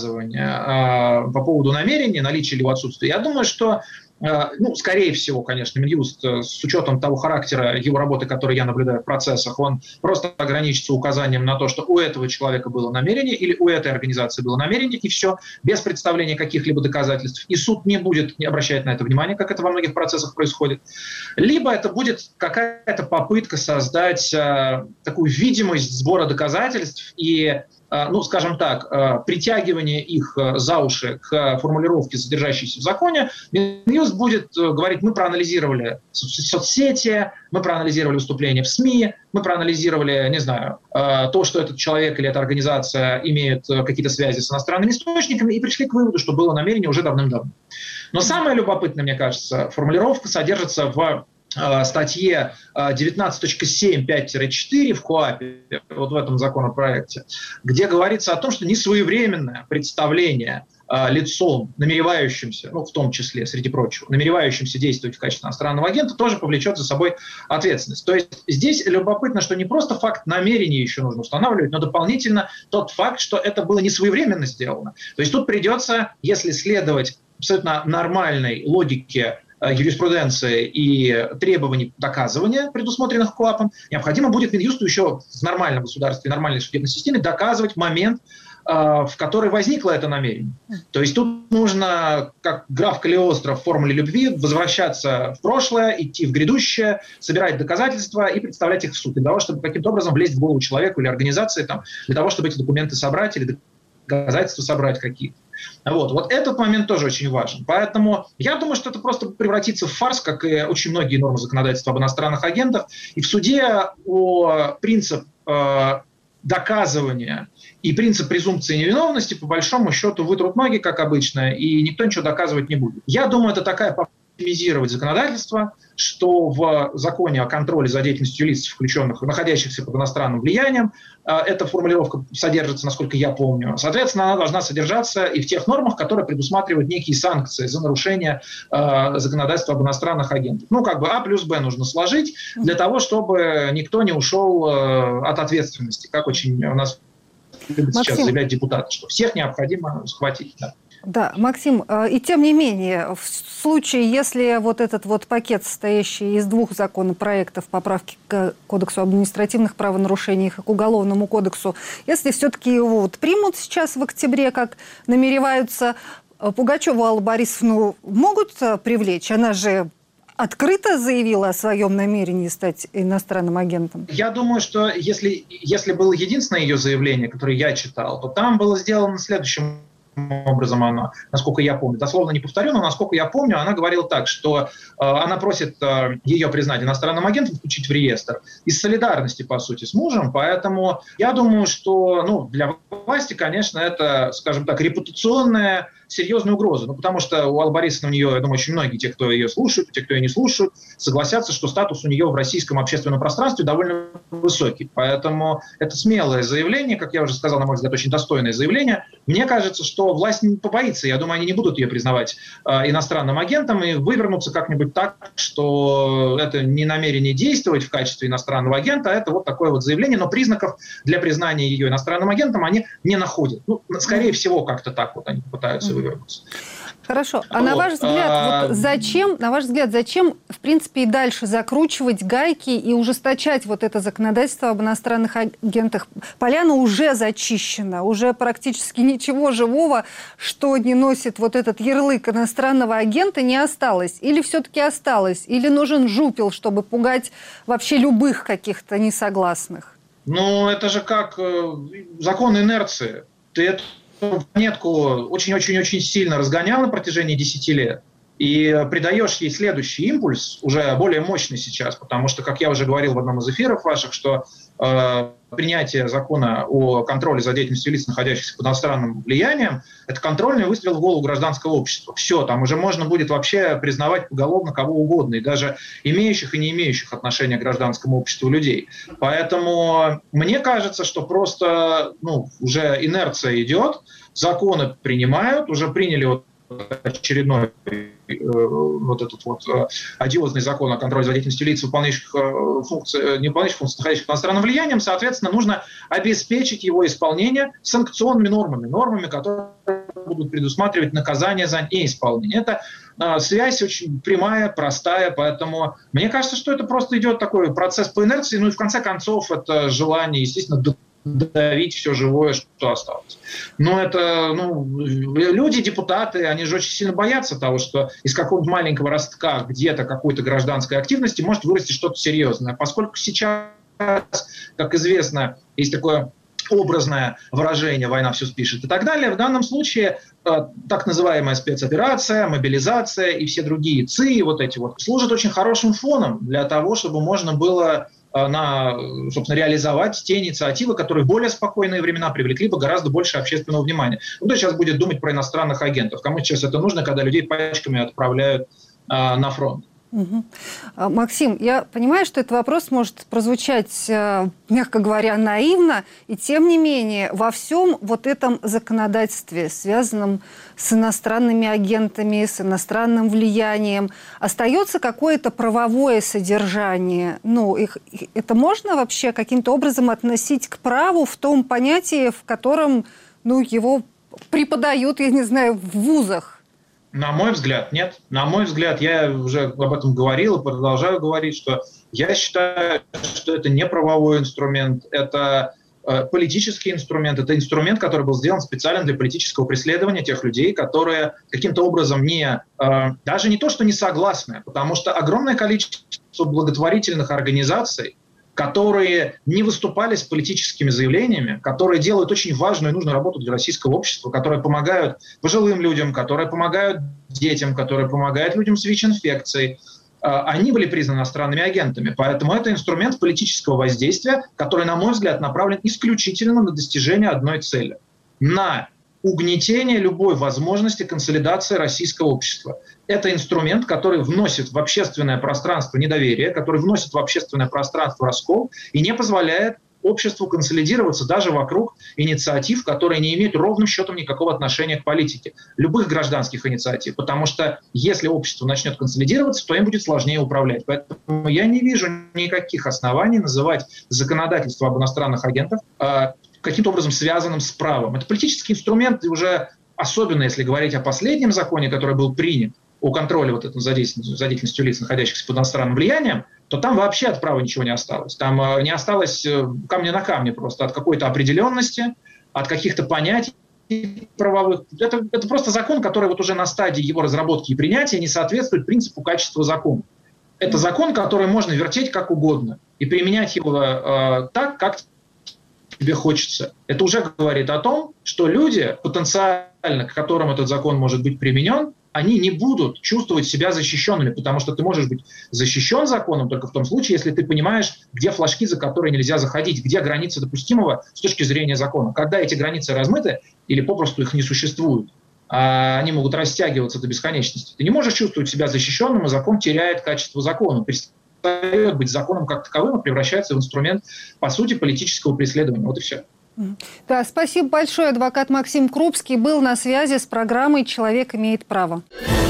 доказывания э, по поводу намерения, наличия или отсутствия, я думаю, что, э, ну, скорее всего, конечно, Минюст, э, с учетом того характера его работы, который я наблюдаю в процессах, он просто ограничится указанием на то, что у этого человека было намерение или у этой организации было намерение, и все, без представления каких-либо доказательств. И суд не будет не обращать на это внимания, как это во многих процессах происходит. Либо это будет какая-то попытка создать э, такую видимость сбора доказательств и, ну, скажем так, притягивание их за уши к формулировке, содержащейся в законе. Минюст будет говорить, мы проанализировали соцсети, мы проанализировали выступления в СМИ, мы проанализировали, не знаю, то, что этот человек или эта организация имеет какие-то связи с иностранными источниками, и пришли к выводу, что было намерение уже давным-давно. Но самое любопытное, мне кажется, формулировка содержится в статье девятнадцать точка семь пять четыре в КоАПе, вот в этом законопроекте, где говорится о том, что несвоевременное представление лицом, намеревающимся, ну, в том числе, среди прочего, намеревающимся действовать в качестве иностранного агента, тоже повлечет за собой ответственность. То есть здесь любопытно, что не просто факт намерения еще нужно устанавливать, но дополнительно тот факт, что это было несвоевременно сделано. То есть тут придется, если следовать абсолютно нормальной логике юриспруденции и требований доказывания, предусмотренных КоАПом, необходимо будет Минюсту еще в нормальном государстве, нормальной судебной системе доказывать момент, в который возникло это намерение. То есть тут нужно, как граф Калиостро в «Формуле любви», возвращаться в прошлое, идти в грядущее, собирать доказательства и представлять их в суд, для того, чтобы каким-то образом влезть в голову человеку или организации, там, для того, чтобы эти документы собрать или доказательства собрать какие-то. Вот. вот этот момент тоже очень важен. Поэтому я думаю, что это просто превратится в фарс, как и очень многие нормы законодательства об иностранных агентах. И в суде о принцип э, доказывания и принцип презумпции невиновности по большому счету вытрут ноги, как обычно, и никто ничего доказывать не будет. Я думаю, это такая попытка оптимизировать законодательство, что в законе о контроле за деятельностью лиц, включенных, находящихся под иностранным влиянием, эта формулировка содержится, насколько я помню. Соответственно, она должна содержаться и в тех нормах, которые предусматривают некие санкции за нарушение э, законодательства об иностранных агентах. Ну, как бы А плюс Б нужно сложить для того, чтобы никто не ушел э, от ответственности, как очень у нас любят сейчас заявлять депутаты, что всех необходимо схватить. Да. Да, Максим, и тем не менее, в случае, если вот этот вот пакет, состоящий из двух законопроектов, поправки к Кодексу об административных правонарушениях и к Уголовному кодексу, если все-таки его вот примут сейчас в октябре, как намереваются, Пугачеву Аллу Борисовну могут привлечь? Она же открыто заявила о своем намерении стать иностранным агентом? Я думаю, что если, если было единственное ее заявление, которое я читал, то там было сделано следующим образом она, насколько я помню, дословно не повторю, но насколько я помню, она говорила так, что э, она просит э, ее признать иностранным агентом, включить в реестр из солидарности, по сути, с мужем, поэтому я думаю, что ну, для власти, конечно, это, скажем так, репутационная серьезную угрозу. Ну, потому что у Аллы Борисовны, у нее, я думаю, очень многие, те, кто ее слушают, те, кто ее не слушают, согласятся, что статус у нее в российском общественном пространстве довольно высокий. Поэтому это смелое заявление, как я уже сказал, на мой взгляд, очень достойное заявление. Мне кажется, что власть не побоится. Я думаю, они не будут ее признавать э, иностранным агентом и вывернутся как-нибудь так, что это не намерение действовать в качестве иностранного агента, а это вот такое вот заявление. Но признаков для признания ее иностранным агентом они не находят. Ну, скорее всего, как-то так вот они пытаются вывернуться. Хорошо. А вот. на ваш взгляд, а... вот зачем, на ваш взгляд, зачем, в принципе, и дальше закручивать гайки и ужесточать вот это законодательство об иностранных агентах? Поляна уже зачищена, уже практически ничего живого, что не носит вот этот ярлык иностранного агента, не осталось. Или все-таки осталось? Или нужен жупел, чтобы пугать вообще любых каких-то несогласных? Ну, это же как э, закон инерции. Ты эту планетку очень-очень-очень сильно разгонял на протяжении десяти лет и придаешь ей следующий импульс, уже более мощный сейчас, потому что, как я уже говорил в одном из эфиров ваших, что э, принятие закона о контроле за деятельностью лиц, находящихся под иностранным влиянием, это контрольный выстрел в голову гражданского общества. Все, там уже можно будет вообще признавать поголовно кого угодно, и даже имеющих и не имеющих отношения к гражданскому обществу людей. Поэтому мне кажется, что просто ну, уже инерция идет, законы принимают, уже приняли вот очередной э, вот этот вот э, одиозный закон о контроле за деятельностью лиц, выполняющих э, функции, не выполняющих функции, находящихся под иностранным влиянием. Соответственно, нужно обеспечить его исполнение санкционными нормами, нормами, которые будут предусматривать наказание за неисполнение. Это э, связь очень прямая, простая, поэтому мне кажется, что это просто идет такой процесс по инерции, ну и в конце концов это желание, естественно, давить все живое, что осталось. Но это, ну, люди, депутаты, они же очень сильно боятся того, что из какого-то маленького ростка где-то какой-то гражданской активности может вырасти что-то серьезное. Поскольку сейчас, как известно, есть такое образное выражение «война все спишет» и так далее, в данном случае э, так называемая спецоперация, мобилизация и все другие ЦИ, вот эти вот, служат очень хорошим фоном для того, чтобы можно было на, собственно, реализовать те инициативы, которые в более спокойные времена привлекли бы гораздо больше общественного внимания. Кто сейчас будет думать про иностранных агентов? Кому сейчас это нужно, когда людей пачками отправляют а, на фронт? Угу. Максим, я понимаю, что этот вопрос может прозвучать, мягко говоря, наивно, и тем не менее во всем вот этом законодательстве, связанном с иностранными агентами, с иностранным влиянием, остается какое-то правовое содержание. Ну, их, это можно вообще каким-то образом относить к праву в том понятии, в котором ну, его преподают, я не знаю, в вузах? На мой взгляд, нет. На мой взгляд, я уже об этом говорил и продолжаю говорить, что я считаю, что это не правовой инструмент, это э, политический инструмент, это инструмент, который был сделан специально для политического преследования тех людей, которые каким-то образом не, э, даже не то, что не согласны, потому что огромное количество благотворительных организаций, которые не выступали с политическими заявлениями, которые делают очень важную и нужную работу для российского общества, которые помогают пожилым людям, которые помогают детям, которые помогают людям с ВИЧ-инфекцией, они были признаны иностранными агентами. Поэтому это инструмент политического воздействия, который, на мой взгляд, направлен исключительно на достижение одной цели – на угнетение любой возможности консолидации российского общества. Это инструмент, который вносит в общественное пространство недоверие, который вносит в общественное пространство раскол и не позволяет обществу консолидироваться даже вокруг инициатив, которые не имеют ровным счетом никакого отношения к политике. Любых гражданских инициатив. Потому что если общество начнет консолидироваться, то им будет сложнее управлять. Поэтому я не вижу никаких оснований называть законодательство об иностранных агентах э, каким-то образом связанным с правом. Это политический инструмент, и уже особенно если говорить о последнем законе, который был принят, о контроле вот этого за деятельностью, за деятельностью лиц, находящихся под иностранным влиянием, то там вообще от права ничего не осталось. Там э, не осталось э, камня на камне просто от какой-то определенности, от каких-то понятий правовых. Это, это просто закон, который вот уже на стадии его разработки и принятия не соответствует принципу качества закона. Это закон, который можно вертеть как угодно и применять его э, так, как тебе хочется. Это уже говорит о том, что люди, потенциально к которым этот закон может быть применен, они не будут чувствовать себя защищенными, потому что ты можешь быть защищен законом только в том случае, если ты понимаешь, где флажки, за которые нельзя заходить, где границы допустимого с точки зрения закона. Когда эти границы размыты или попросту их не существует, они могут растягиваться до бесконечности. Ты не можешь чувствовать себя защищенным, и закон теряет качество закона, перестает быть законом как таковым и превращается в инструмент, по сути, политического преследования. Вот и все. Да, спасибо большое. Адвокат Максим Крупский был на связи с программой «Человек имеет право».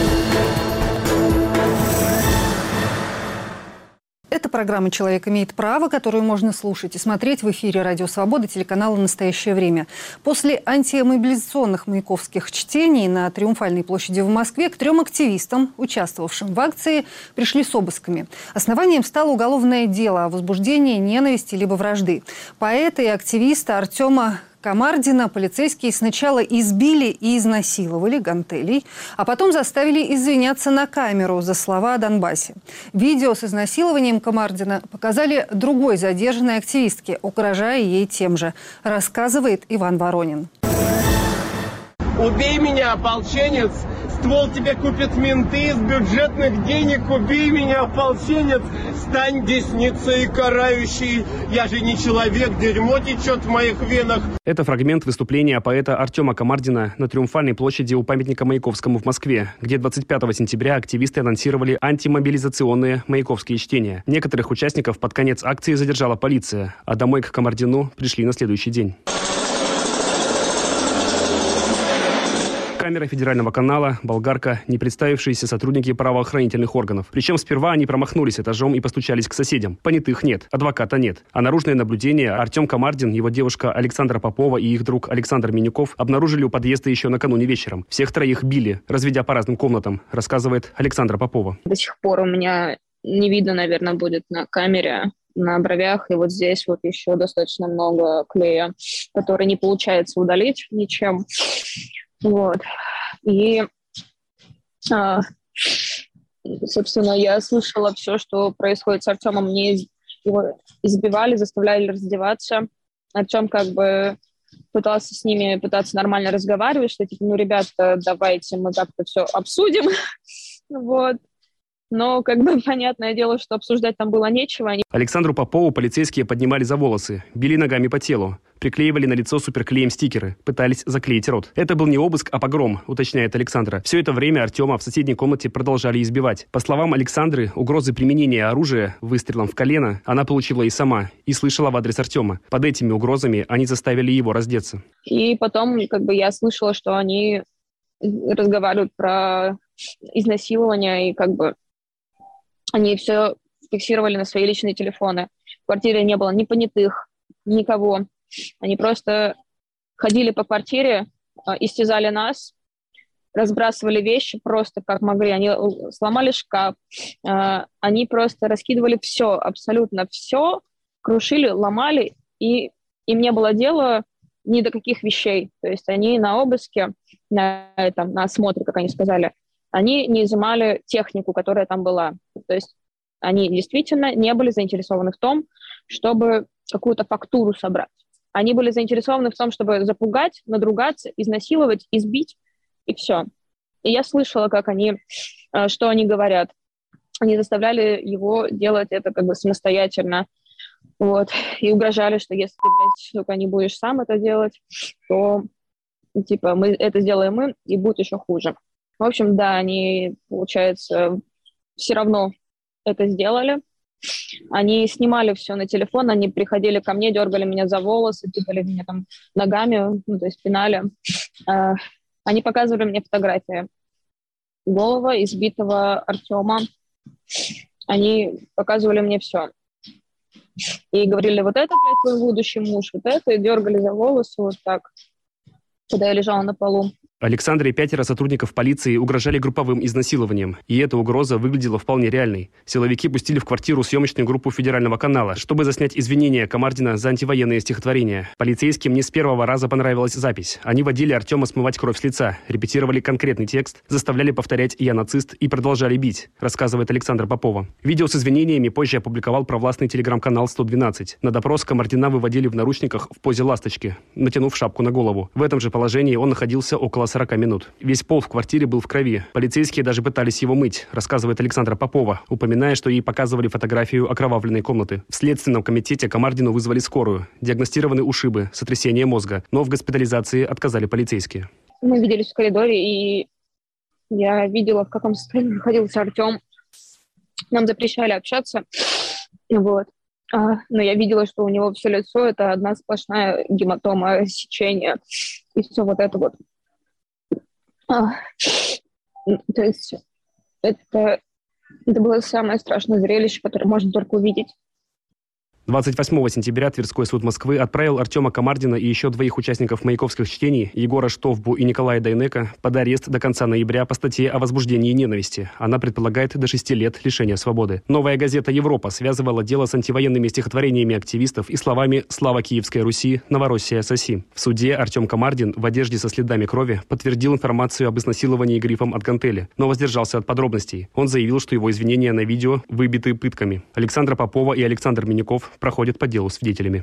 Это программа «Человек имеет право», которую можно слушать и смотреть в эфире «Радио Свобода» телеканала «Настоящее время». После антимобилизационных маяковских чтений на Триумфальной площади в Москве к трем активистам, участвовавшим в акции, пришли с обысками. Основанием стало уголовное дело о возбуждении ненависти либо вражды. Поэта и активиста Артема Камардина полицейские сначала избили и изнасиловали гантелей, а потом заставили извиняться на камеру за слова о Донбассе. Видео с изнасилованием Камардина показали другой задержанной активистке, угрожая ей тем же, рассказывает Иван Воронин. Убей меня, ополченец! Ствол тебе купят менты, из бюджетных денег убей меня, ополченец! Стань десницей карающей, я же не человек, дерьмо течет в моих венах. Это фрагмент выступления поэта Артема Камардина на Триумфальной площади у памятника Маяковскому в Москве, где двадцать пятого сентября активисты анонсировали антимобилизационные маяковские чтения. Некоторых участников под конец акции задержала полиция, а домой к Камардину пришли на следующий день. Камера федерального канала, болгарка, не представившиеся сотрудники правоохранительных органов. Причем сперва они промахнулись этажом и постучались к соседям. Понятых нет, адвоката нет. А наружное наблюдение Артем Камардин, его девушка Александра Попова и их друг Александр Минюков обнаружили у подъезда еще накануне вечером. Всех троих били, разведя по разным комнатам, рассказывает Александра Попова. До сих пор у меня не видно, наверное, будет на камере. На бровях, и вот здесь вот еще достаточно много клея, который не получается удалить ничем. Вот. И, а, собственно, я слышала все, что происходит с Артемом. Мне его избивали, заставляли раздеваться. Артем как бы пытался с ними пытаться нормально разговаривать, что типа, ну, ребята, давайте мы как-то все обсудим. Вот. Но, как бы, понятное дело, что обсуждать там было нечего. Александру Попову полицейские поднимали за волосы, били ногами по телу, приклеивали на лицо суперклеем стикеры, пытались заклеить рот. Это был не обыск, а погром, уточняет Александра. Все это время Артема в соседней комнате продолжали избивать. По словам Александры, угрозы применения оружия выстрелом в колено она получила и сама, и слышала в адрес Артема. Под этими угрозами они заставили его раздеться. И потом, как бы, я слышала, что они разговаривают про изнасилование, и как бы они все фиксировали на свои личные телефоны. В квартире не было ни понятых, никого. Они просто ходили по квартире, истязали нас, разбрасывали вещи просто как могли. Они сломали шкаф, они просто раскидывали все, абсолютно все, крушили, ломали, и им не было дела ни до каких вещей. То есть они на обыске, на, этом, на осмотре, как они сказали, они не изымали технику, которая там была. То есть они действительно не были заинтересованы в том, чтобы какую-то фактуру собрать. Они были заинтересованы в том, чтобы запугать, надругаться, изнасиловать, избить, и все. И я слышала, как они, что они говорят. Они заставляли его делать это как бы самостоятельно. Вот. И угрожали, что если ты, блядь, только не будешь сам это делать, то типа мы это сделаем мы, и будет еще хуже. В общем, да, они, получается, все равно это сделали. Они снимали все на телефон, они приходили ко мне, дергали меня за волосы, тыкали меня там ногами, ну, то есть пинали. Они показывали мне фотографии голого, избитого Артема. Они показывали мне все. И говорили, вот это, блядь, твой будущий муж, вот это, и дергали за волосы вот так, когда я лежала на полу. Александре пятеро сотрудников полиции угрожали групповым изнасилованием, и эта угроза выглядела вполне реальной. Силовики пустили в квартиру съемочную группу федерального канала, чтобы заснять извинения Камардина за антивоенные стихотворения. Полицейским не с первого раза понравилась запись. Они водили Артема смывать кровь с лица, репетировали конкретный текст, заставляли повторять «я нацист» и продолжали бить, рассказывает Александра Попова. Видео с извинениями позже опубликовал провластный телеграм-канал сто двенадцать. На допрос Камардина выводили в наручниках в позе ласточки, натянув шапку на голову. В этом же положении он находился около сорок минут. Весь пол в квартире был в крови. Полицейские даже пытались его мыть, рассказывает Александра Попова, упоминая, что ей показывали фотографию окровавленной комнаты. В Следственном комитете Камардину вызвали скорую. Диагностированы ушибы, сотрясение мозга, но в госпитализации отказали полицейские. Мы виделись в коридоре, и я видела, в каком состоянии находился Артем. Нам запрещали общаться, вот. А, но я видела, что у него все лицо – это одна сплошная гематома, сечение, и все вот это вот. А, то есть это, это было самое страшное зрелище, которое можно только увидеть. двадцать восьмого сентября Тверской суд Москвы отправил Артема Камардина и еще двоих участников маяковских чтений, Егора Штовбу и Николая Дайнека, под арест до конца ноября по статье о возбуждении ненависти. Она предполагает до шести лет лишения свободы. Новая газета «Европа» связывала дело с антивоенными стихотворениями активистов и словами «Слава Киевской Руси, Новороссия соси». В суде Артем Камардин в одежде со следами крови подтвердил информацию об изнасиловании грифом от гантели, но воздержался от подробностей. Он заявил, что его извинения на видео выбиты пытками. Александра Попова и Александр Миняков проходят по делу свидетелями.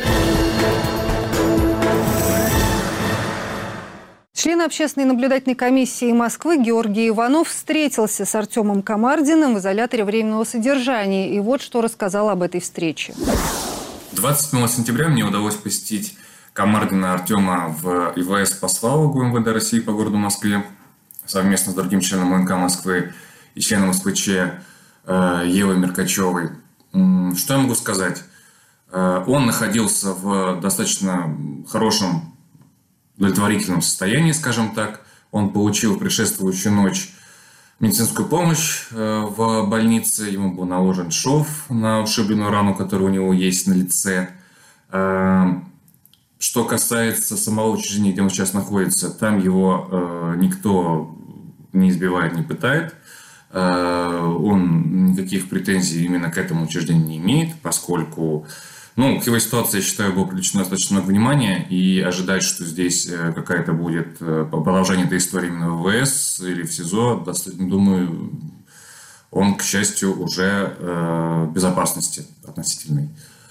Член общественной наблюдательной комиссии Москвы Георгий Иванов встретился с Артемом Камардиным в изоляторе временного содержания. И вот что рассказал об этой встрече. двадцать седьмого сентября мне удалось посетить Камардина Артема в ИВС по СВАУ ГУМВД России по городу Москве совместно с другим членом МНК Москвы и членом СПЧ э, Евой Меркачевой. Что я могу сказать? Он находился в достаточно хорошем, удовлетворительном состоянии, скажем так. Он получил в предшествующую ночь медицинскую помощь в больнице. Ему был наложен шов на ушибленную рану, которая у него есть на лице. Что касается самого учреждения, где он сейчас находится, там его никто не избивает, не пытает. Он никаких претензий именно к этому учреждению не имеет, поскольку, ну, к его ситуации, я считаю, было привлечено достаточно много внимания, и ожидать, что здесь какая-то будет продолжение этой истории именно в ВВС или в СИЗО, достаточно, думаю, он, к счастью, уже в безопасности относительной.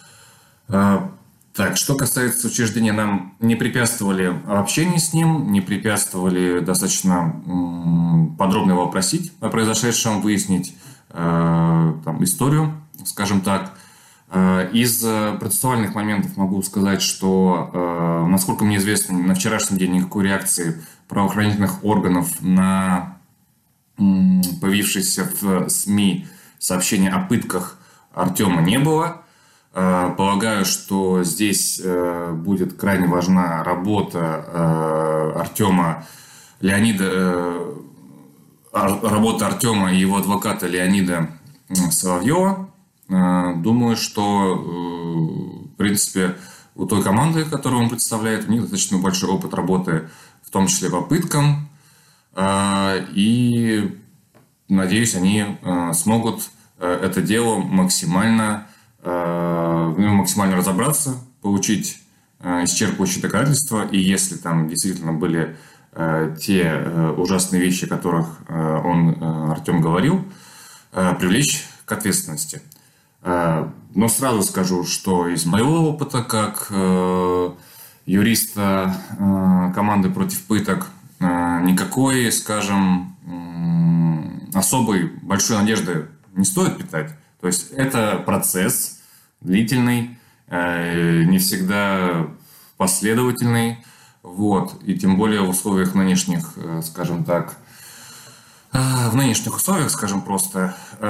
Так, что касается учреждения, нам не препятствовали общение с ним, не препятствовали достаточно м, подробно его опросить о произошедшем, выяснить э, там, историю, скажем так. Э, из процессуальных моментов могу сказать, что, э, насколько мне известно, на вчерашний день никакой реакции правоохранительных органов на м, появившееся в СМИ сообщение о пытках Артема не было. Полагаю, что здесь будет крайне важна работа Артема Леонида, работа Артема и его адвоката Леонида Соловьева. Думаю, что, в принципе, у той команды, которую он представляет, у них достаточно большой опыт работы, в том числе по пыткам. И, надеюсь, они смогут это дело максимально максимально разобраться, получить исчерпывающие доказательства, и если там действительно были те ужасные вещи, о которых он, Артем, говорил, привлечь к ответственности. Но сразу скажу, что из моего опыта, как юриста команды против пыток, никакой, скажем, особой большой надежды не стоит питать. То есть это процесс длительный, не всегда последовательный, вот, и тем более в условиях нынешних, скажем так, в нынешних условиях, скажем просто,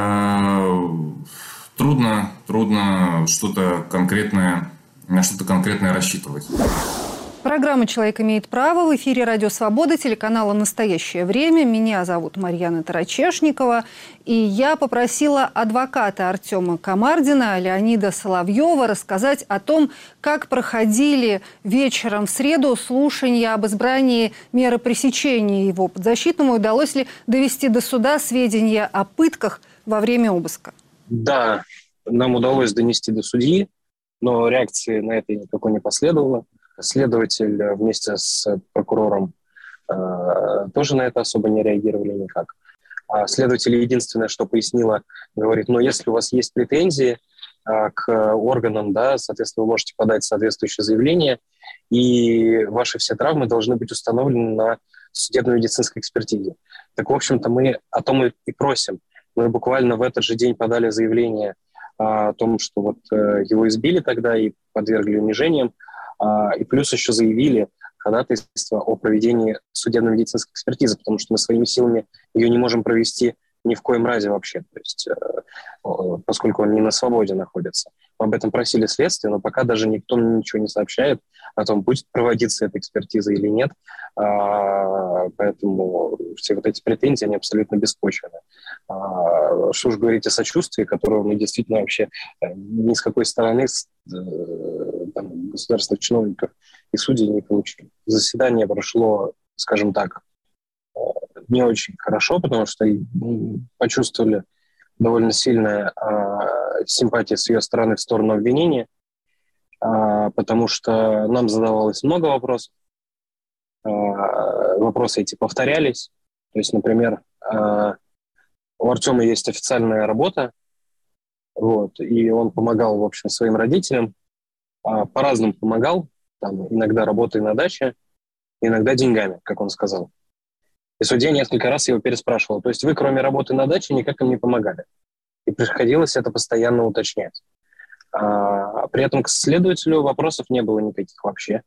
трудно, трудно что-то конкретное, на что-то конкретное рассчитывать. Программа «Человек имеет право» в эфире «Радио Свобода», телеканала «Настоящее время». Меня зовут Марьяна Тарачешникова. И я попросила адвоката Артема Камардина, Леонида Соловьева, рассказать о том, как проходили вечером в среду слушания об избрании меры пресечения его подзащитному. Удалось ли довести до суда сведения о пытках во время обыска? Да, нам удалось донести до судьи, но реакции на это никакой не последовало. Следователь вместе с прокурором э, тоже на это особо не реагировали никак. А следователь единственное, что пояснила, говорит, ну, если у вас есть претензии э, к органам, да, соответственно, вы можете подать соответствующее заявление, и ваши все травмы должны быть установлены на судебно-медицинской экспертизе. Так, в общем-то, мы о том и, и просим. Мы буквально в этот же день подали заявление о том, что вот э, его избили тогда и подвергли унижениям, и плюс еще заявили ходатайство о проведении судебной судебно-медицинской экспертизы, потому что мы своими силами ее не можем провести ни в коем разе вообще, то есть, поскольку он не на свободе находится. Мы об этом просили следствие, но пока даже никто ничего не сообщает о том, будет проводиться эта экспертиза или нет. Поэтому все вот эти претензии, они абсолютно беспочвенны. Что уж говорить о сочувствии, которого мы действительно вообще ни с какой стороны там, государственных чиновников и судей не получили. Заседание прошло, скажем так, не очень хорошо, потому что почувствовали довольно сильная э, симпатия с ее стороны в сторону обвинения, э, потому что нам задавалось много вопросов. Э, вопросы эти повторялись. То есть, например, э, у Артема есть официальная работа, вот, и он помогал, в общем, своим родителям. Э, по-разному помогал, там, иногда работой на даче, иногда деньгами, как он сказал. И судья несколько раз его переспрашивал. То есть вы, кроме работы на даче, никак им не помогали. И приходилось это постоянно уточнять. А, при этом к следователю вопросов не было никаких вообще.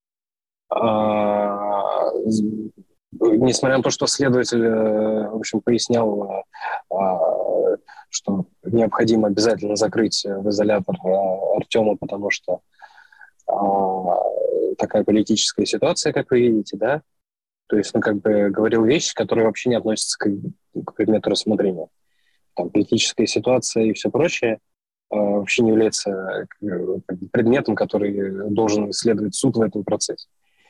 А, несмотря на то, что следователь, в общем, пояснял, а, что необходимо обязательно закрыть в изолятор Артема, потому что а, такая политическая ситуация, как вы видите, да? То есть, ну, как бы говорил вещи, которые вообще не относятся к, к предмету рассмотрения. Там, политическая ситуация и все прочее э, вообще не является как бы, предметом, который должен исследовать суд в этом процессе.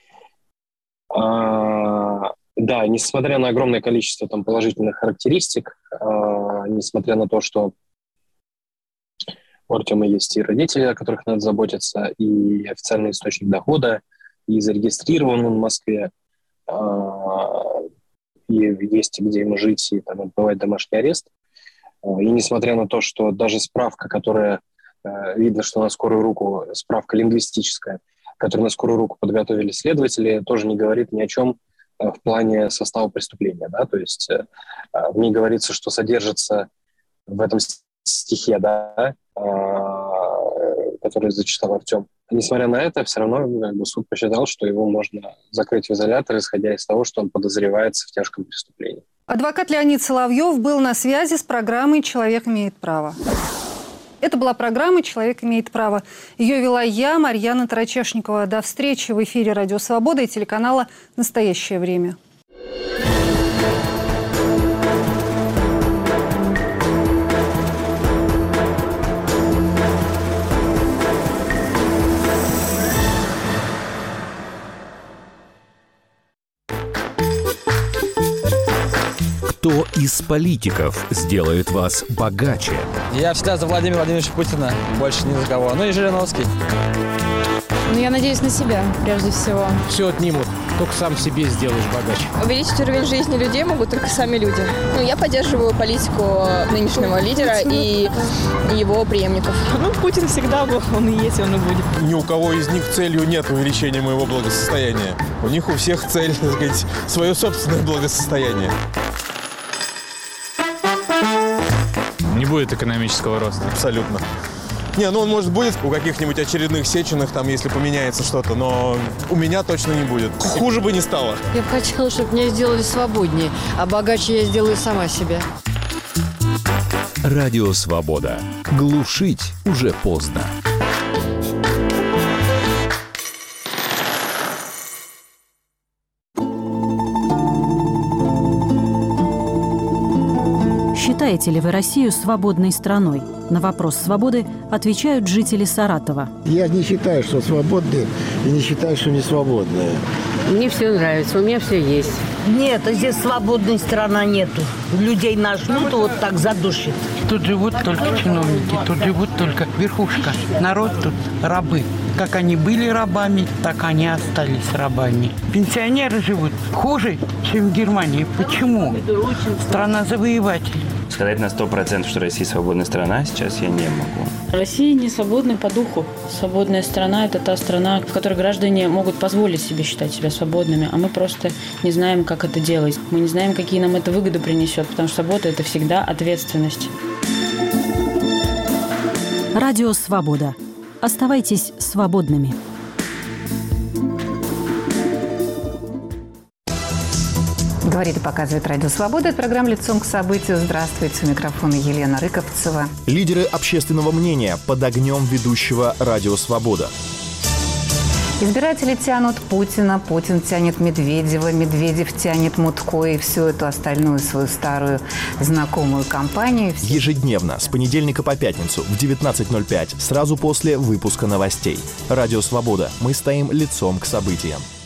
А, да, несмотря на огромное количество там, положительных характеристик, а, несмотря на то, что у Артема есть и родители, о которых надо заботиться, и официальный источник дохода, и зарегистрирован он в Москве, и есть где ему жить, и там отбывать домашний арест. И несмотря на то, что даже справка, которая, видно, что на скорую руку, справка лингвистическая, которую на скорую руку подготовили следователи, тоже не говорит ни о чем в плане состава преступления. Да? То есть в ней говорится, что содержится в этом стихе, да, который зачитал Артем. Несмотря на это, все равно как бы, суд посчитал, что его можно закрыть в изолятор, исходя из того, что он подозревается в тяжком преступлении. Адвокат Леонид Соловьев был на связи с программой «Человек имеет право». Это была программа «Человек имеет право». Ее вела я, Марьяна Тарачешникова. До встречи в эфире «Радио Свобода» и телеканала «Настоящее время». Кто из политиков сделает вас богаче? Я всегда за Владимира Владимировича Путина, больше ни за кого. Ну и Жириновский. Ну, я надеюсь на себя, прежде всего. Все отнимут, только сам себе сделаешь богаче. Увеличить уровень жизни людей могут только сами люди. Ну, я поддерживаю политику нынешнего лидера и его преемников. Ну, Путин всегда был, он и есть, он и будет. Ни у кого из них целью нет увеличения моего благосостояния. У них у всех цель, так сказать, свое собственное благосостояние. Не будет экономического роста. Абсолютно. Не, ну он, может, будет у каких-нибудь очередных Сеченых, там, если поменяется что-то, но у меня точно не будет. Хуже бы не стало. Я бы хотела, чтобы меня сделали свободнее, а богаче я сделаю сама себя. Радио Свобода. Глушить уже поздно. Считаете ли вы Россию свободной страной? На вопрос свободы отвечают жители Саратова. Я не считаю, что свободные, и не считаю, что не свободные. Мне все нравится, у меня все есть. Нет, здесь свободной страны нету. Людей нажмут, вот так задушит. Тут живут только чиновники, тут живут только верхушка. Народ тут рабы. Как они были рабами, так они остались рабами. Пенсионеры живут хуже, чем в Германии. Почему? Страна завоевателей. Сказать на сто процентов, что Россия свободная страна, сейчас я не могу. Россия не свободна по духу. Свободная страна – это та страна, в которой граждане могут позволить себе считать себя свободными, а мы просто не знаем, как это делать. Мы не знаем, какие нам это выгоды принесет, потому что свобода – это всегда ответственность. Радио «Свобода». Оставайтесь свободными. Говорит и показывает Радио Свобода. Это программа «Лицом к событию». Здравствуйте. У микрофона Елена Рыковцева. Лидеры общественного мнения под огнем ведущего Радио Свобода. Избиратели тянут Путина, Путин тянет Медведева, Медведев тянет Мутко и всю эту остальную свою старую знакомую компанию. Ежедневно, с понедельника по пятницу в девятнадцать ноль пять, сразу после выпуска новостей. Радио Свобода. Мы стоим лицом к событиям.